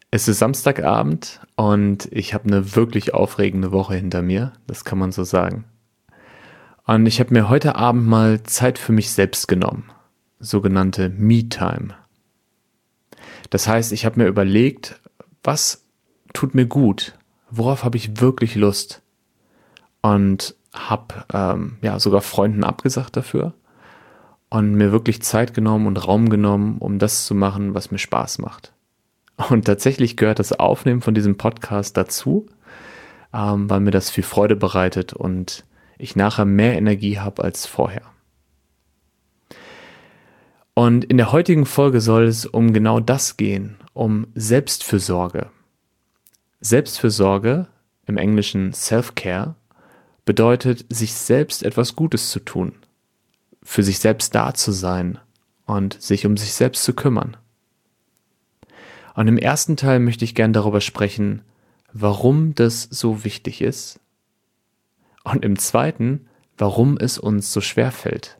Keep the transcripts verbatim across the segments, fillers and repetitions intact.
Es ist Samstagabend und ich habe eine wirklich aufregende Woche hinter mir, das kann man so sagen. Und ich habe mir heute Abend mal Zeit für mich selbst genommen, sogenannte Me-Time. Das heißt, ich habe mir überlegt, was tut mir gut, worauf habe ich wirklich Lust und habe ähm, ja sogar Freunden abgesagt dafür und mir wirklich Zeit genommen und Raum genommen, um das zu machen, was mir Spaß macht. Und tatsächlich gehört das Aufnehmen von diesem Podcast dazu, ähm, weil mir das viel Freude bereitet und ich nachher mehr Energie habe als vorher. Und in der heutigen Folge soll es um genau das gehen, um Selbstfürsorge. Selbstfürsorge, im Englischen Self-Care, bedeutet, sich selbst etwas Gutes zu tun, für sich selbst da zu sein und sich um sich selbst zu kümmern. Und im ersten Teil möchte ich gerne darüber sprechen, warum das so wichtig ist. Und im zweiten, warum es uns so schwer fällt.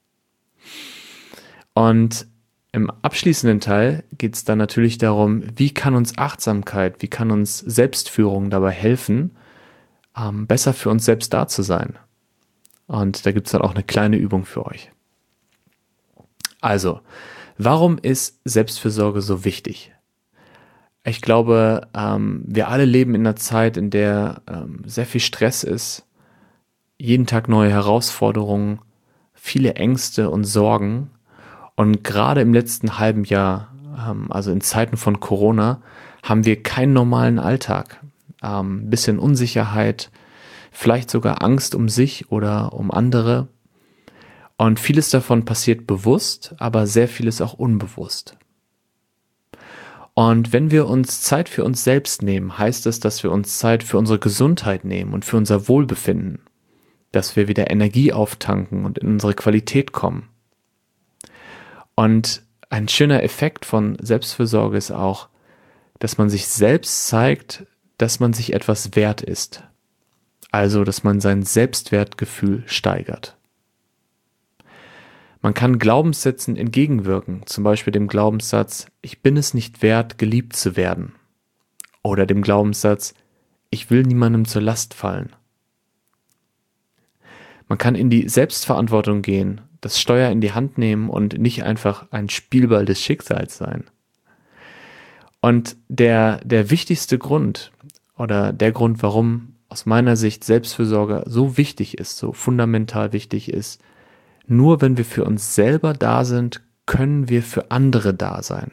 Und im abschließenden Teil geht es dann natürlich darum, wie kann uns Achtsamkeit, wie kann uns Selbstführung dabei helfen, ähm, besser für uns selbst da zu sein. Und da gibt es dann auch eine kleine Übung für euch. Also, warum ist Selbstfürsorge so wichtig? Ich glaube, ähm, wir alle leben in einer Zeit, in der ähm, sehr viel Stress ist, jeden Tag neue Herausforderungen, viele Ängste und Sorgen. Und gerade im letzten halben Jahr, ähm, also in Zeiten von Corona, haben wir keinen normalen Alltag. Ähm, ein bisschen Unsicherheit, vielleicht sogar Angst um sich oder um andere. Und vieles davon passiert bewusst, aber sehr vieles auch unbewusst. Und wenn wir uns Zeit für uns selbst nehmen, heißt es, dass wir uns Zeit für unsere Gesundheit nehmen und für unser Wohlbefinden, dass wir wieder Energie auftanken und in unsere Qualität kommen. Und ein schöner Effekt von Selbstfürsorge ist auch, dass man sich selbst zeigt, dass man sich etwas wert ist. Also, dass man sein Selbstwertgefühl steigert. Man kann Glaubenssätzen entgegenwirken, zum Beispiel dem Glaubenssatz, ich bin es nicht wert, geliebt zu werden. Oder dem Glaubenssatz, ich will niemandem zur Last fallen. Man kann in die Selbstverantwortung gehen, das Steuer in die Hand nehmen und nicht einfach ein Spielball des Schicksals sein. Und der, der wichtigste Grund oder der Grund, warum aus meiner Sicht Selbstfürsorge so wichtig ist, so fundamental wichtig ist, nur wenn wir für uns selber da sind, können wir für andere da sein.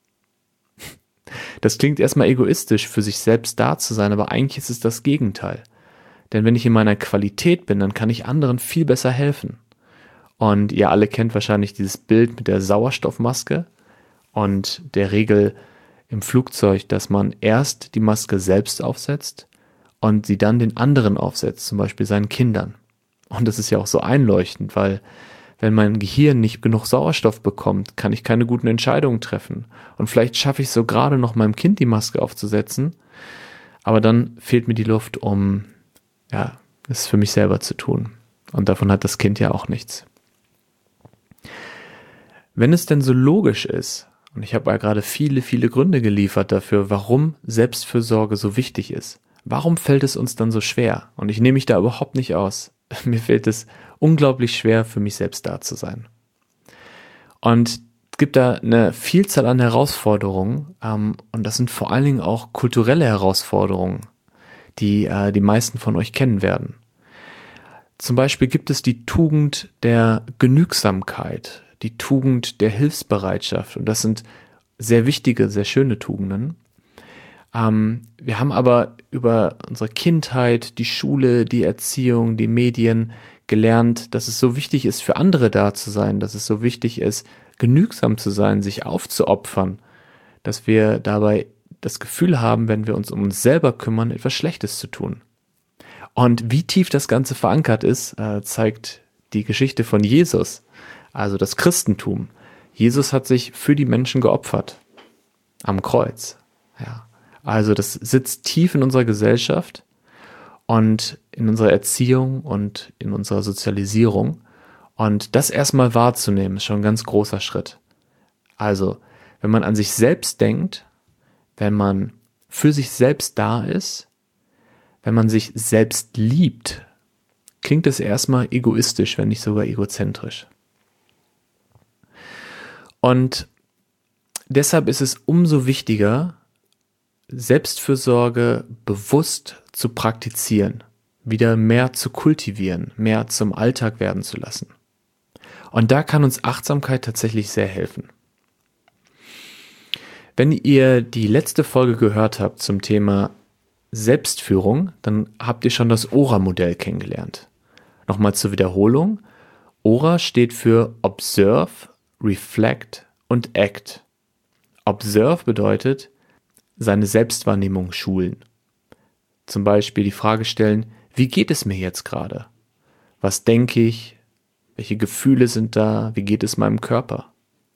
Das klingt erstmal egoistisch, für sich selbst da zu sein, aber eigentlich ist es das Gegenteil. Denn wenn ich in meiner Qualität bin, dann kann ich anderen viel besser helfen. Und ihr alle kennt wahrscheinlich dieses Bild mit der Sauerstoffmaske und der Regel im Flugzeug, dass man erst die Maske selbst aufsetzt und sie dann den anderen aufsetzt, zum Beispiel seinen Kindern. Und das ist ja auch so einleuchtend, weil wenn mein Gehirn nicht genug Sauerstoff bekommt, kann ich keine guten Entscheidungen treffen. Und vielleicht schaffe ich es so gerade noch meinem Kind die Maske aufzusetzen, aber dann fehlt mir die Luft, um ja, es für mich selber zu tun. Und davon hat das Kind ja auch nichts. Wenn es denn so logisch ist, und ich habe ja gerade viele, viele Gründe geliefert dafür, warum Selbstfürsorge so wichtig ist, warum fällt es uns dann so schwer? Und ich nehme mich da überhaupt nicht aus. Mir fällt es unglaublich schwer, für mich selbst da zu sein. Und es gibt da eine Vielzahl an Herausforderungen, ähm, und das sind vor allen Dingen auch kulturelle Herausforderungen, die äh, die meisten von euch kennen werden. Zum Beispiel gibt es die Tugend der Genügsamkeit, die Tugend der Hilfsbereitschaft, und das sind sehr wichtige, sehr schöne Tugenden. Ähm, wir haben aber über unsere Kindheit, die Schule, die Erziehung, die Medien gelernt, dass es so wichtig ist, für andere da zu sein, dass es so wichtig ist, genügsam zu sein, sich aufzuopfern, dass wir dabei das Gefühl haben, wenn wir uns um uns selber kümmern, etwas Schlechtes zu tun. Und wie tief das Ganze verankert ist, äh, zeigt die Geschichte von Jesus, also das Christentum. Jesus hat sich für die Menschen geopfert am Kreuz. Ja. Also das sitzt tief in unserer Gesellschaft und in unserer Erziehung und in unserer Sozialisierung. Und das erstmal wahrzunehmen, ist schon ein ganz großer Schritt. Also, wenn man an sich selbst denkt, wenn man für sich selbst da ist, wenn man sich selbst liebt, klingt es erstmal egoistisch, wenn nicht sogar egozentrisch. Und deshalb ist es umso wichtiger, Selbstfürsorge bewusst zu praktizieren, wieder mehr zu kultivieren, mehr zum Alltag werden zu lassen. Und da kann uns Achtsamkeit tatsächlich sehr helfen. Wenn ihr die letzte Folge gehört habt zum Thema Selbstführung, dann habt ihr schon das O R A-Modell kennengelernt. Nochmal zur Wiederholung. O R A steht für Observe, Reflect und Act. Observe bedeutet, seine Selbstwahrnehmung schulen. Zum Beispiel die Frage stellen, wie geht es mir jetzt gerade? Was denke ich? Welche Gefühle sind da? Wie geht es meinem Körper?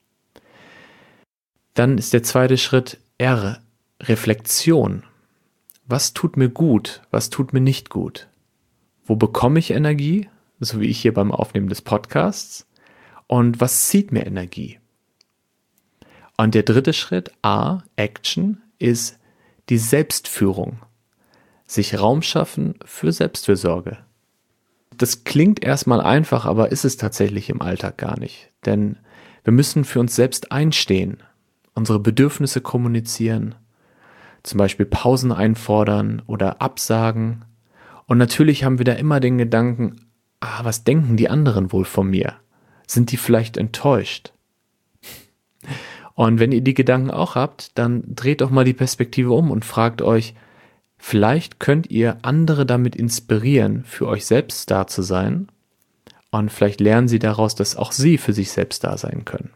Dann ist der zweite Schritt R, Reflexion. Was tut mir gut? Was tut mir nicht gut? Wo bekomme ich Energie? So wie ich hier beim Aufnehmen des Podcasts. Und was zieht mir Energie? Und der dritte Schritt, A, Action, ist die Selbstführung. Sich Raum schaffen für Selbstfürsorge. Das klingt erstmal einfach, aber ist es tatsächlich im Alltag gar nicht. Denn wir müssen für uns selbst einstehen, unsere Bedürfnisse kommunizieren, zum Beispiel Pausen einfordern oder absagen. Und natürlich haben wir da immer den Gedanken, ah, was denken die anderen wohl von mir? Sind die vielleicht enttäuscht? Und wenn ihr die Gedanken auch habt, dann dreht doch mal die Perspektive um und fragt euch, vielleicht könnt ihr andere damit inspirieren, für euch selbst da zu sein, und vielleicht lernen sie daraus, dass auch sie für sich selbst da sein können.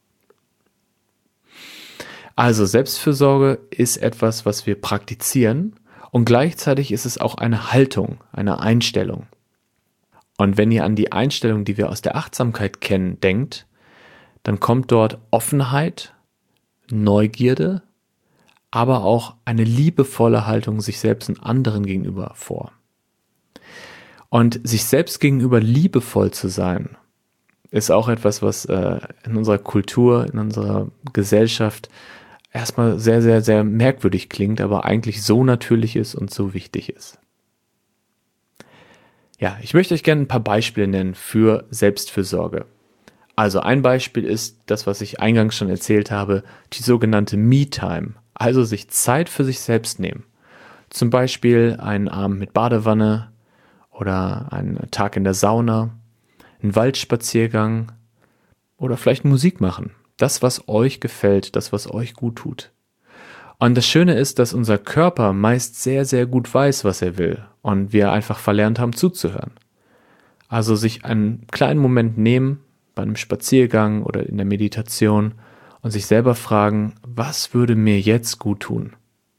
Also Selbstfürsorge ist etwas, was wir praktizieren, und gleichzeitig ist es auch eine Haltung, eine Einstellung. Und wenn ihr an die Einstellung, die wir aus der Achtsamkeit kennen, denkt, dann kommt dort Offenheit, Neugierde, aber auch eine liebevolle Haltung sich selbst und anderen gegenüber vor. Und sich selbst gegenüber liebevoll zu sein, ist auch etwas, was äh, in unserer Kultur, in unserer Gesellschaft erstmal sehr, sehr, sehr merkwürdig klingt, aber eigentlich so natürlich ist und so wichtig ist. Ja, ich möchte euch gerne ein paar Beispiele nennen für Selbstfürsorge. Also ein Beispiel ist das, was ich eingangs schon erzählt habe, die sogenannte Me-Time, also sich Zeit für sich selbst nehmen. Zum Beispiel einen Abend mit Badewanne oder einen Tag in der Sauna, einen Waldspaziergang oder vielleicht Musik machen. Das, was euch gefällt, das, was euch gut tut. Und das Schöne ist, dass unser Körper meist sehr, sehr gut weiß, was er will und wir einfach verlernt haben zuzuhören. Also sich einen kleinen Moment nehmen, bei einem Spaziergang oder in der Meditation und sich selber fragen, was würde mir jetzt gut tun?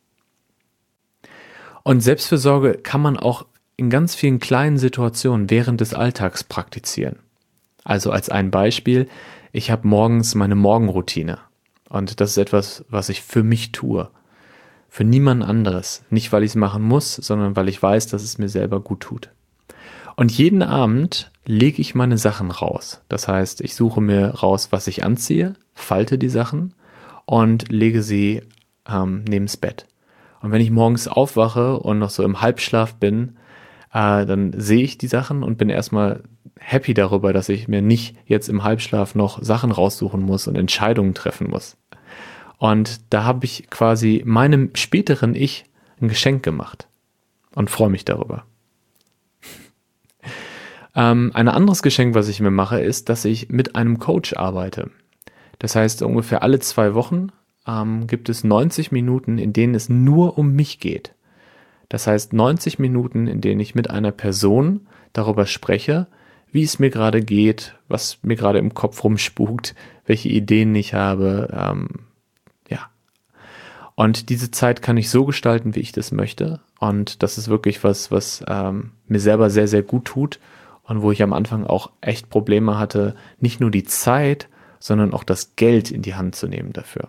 Und Selbstfürsorge kann man auch in ganz vielen kleinen Situationen während des Alltags praktizieren. Also als ein Beispiel, ich habe morgens meine Morgenroutine und das ist etwas, was ich für mich tue, für niemand anderes. Nicht, weil ich es machen muss, sondern weil ich weiß, dass es mir selber gut tut. Und jeden Abend lege ich meine Sachen raus. Das heißt, ich suche mir raus, was ich anziehe, falte die Sachen und lege sie ähm, neben's Bett. Und wenn ich morgens aufwache und noch so im Halbschlaf bin, äh, dann sehe ich die Sachen und bin erstmal happy darüber, dass ich mir nicht jetzt im Halbschlaf noch Sachen raussuchen muss und Entscheidungen treffen muss. Und da habe ich quasi meinem späteren Ich ein Geschenk gemacht und freue mich darüber. Ähm, ein anderes Geschenk, was ich mir mache, ist, dass ich mit einem Coach arbeite. Das heißt, ungefähr alle zwei Wochen ähm, gibt es neunzig Minuten, in denen es nur um mich geht. Das heißt, neunzig Minuten, in denen ich mit einer Person darüber spreche, wie es mir gerade geht, was mir gerade im Kopf rumspukt, welche Ideen ich habe, ähm, ja. Und diese Zeit kann ich so gestalten, wie ich das möchte. Und das ist wirklich was, was ähm, mir selber sehr, sehr gut tut. Und wo ich am Anfang auch echt Probleme hatte, nicht nur die Zeit, sondern auch das Geld in die Hand zu nehmen dafür.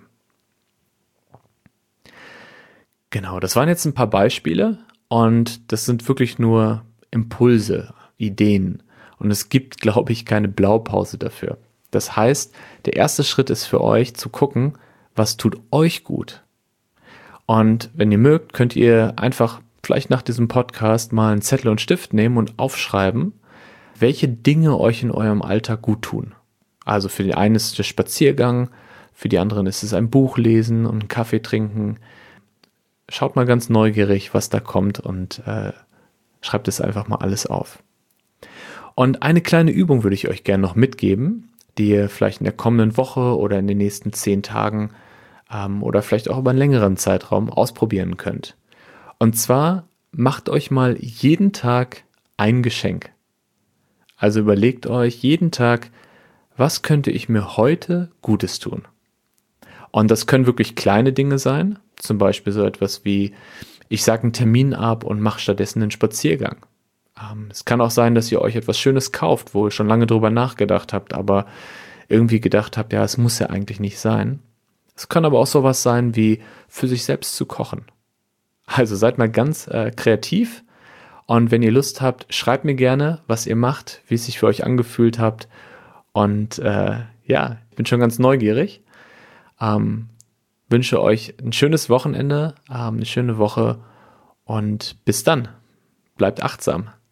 Genau, das waren jetzt ein paar Beispiele und das sind wirklich nur Impulse, Ideen. Und es gibt, glaube ich, keine Blaupause dafür. Das heißt, der erste Schritt ist für euch zu gucken, was tut euch gut? Und wenn ihr mögt, könnt ihr einfach vielleicht nach diesem Podcast mal einen Zettel und Stift nehmen und aufschreiben, welche Dinge euch in eurem Alltag gut tun. Also für die einen ist es der Spaziergang, für die anderen ist es ein Buch lesen und einen Kaffee trinken. Schaut mal ganz neugierig, was da kommt und äh, schreibt es einfach mal alles auf. Und eine kleine Übung würde ich euch gerne noch mitgeben, die ihr vielleicht in der kommenden Woche oder in den nächsten zehn Tagen ähm, oder vielleicht auch über einen längeren Zeitraum ausprobieren könnt. Und zwar macht euch mal jeden Tag ein Geschenk. Also überlegt euch jeden Tag, was könnte ich mir heute Gutes tun? Und das können wirklich kleine Dinge sein, zum Beispiel so etwas wie, ich sage einen Termin ab und mache stattdessen einen Spaziergang. Ähm, es kann auch sein, dass ihr euch etwas Schönes kauft, wo ihr schon lange drüber nachgedacht habt, aber irgendwie gedacht habt, ja, es muss ja eigentlich nicht sein. Es kann aber auch sowas sein wie für sich selbst zu kochen. Also seid mal ganz äh, kreativ und wenn ihr Lust habt, schreibt mir gerne, was ihr macht, wie es sich für euch angefühlt habt und äh, ja, ich bin schon ganz neugierig. Ähm, wünsche euch ein schönes Wochenende, ähm, eine schöne Woche und bis dann. Bleibt achtsam.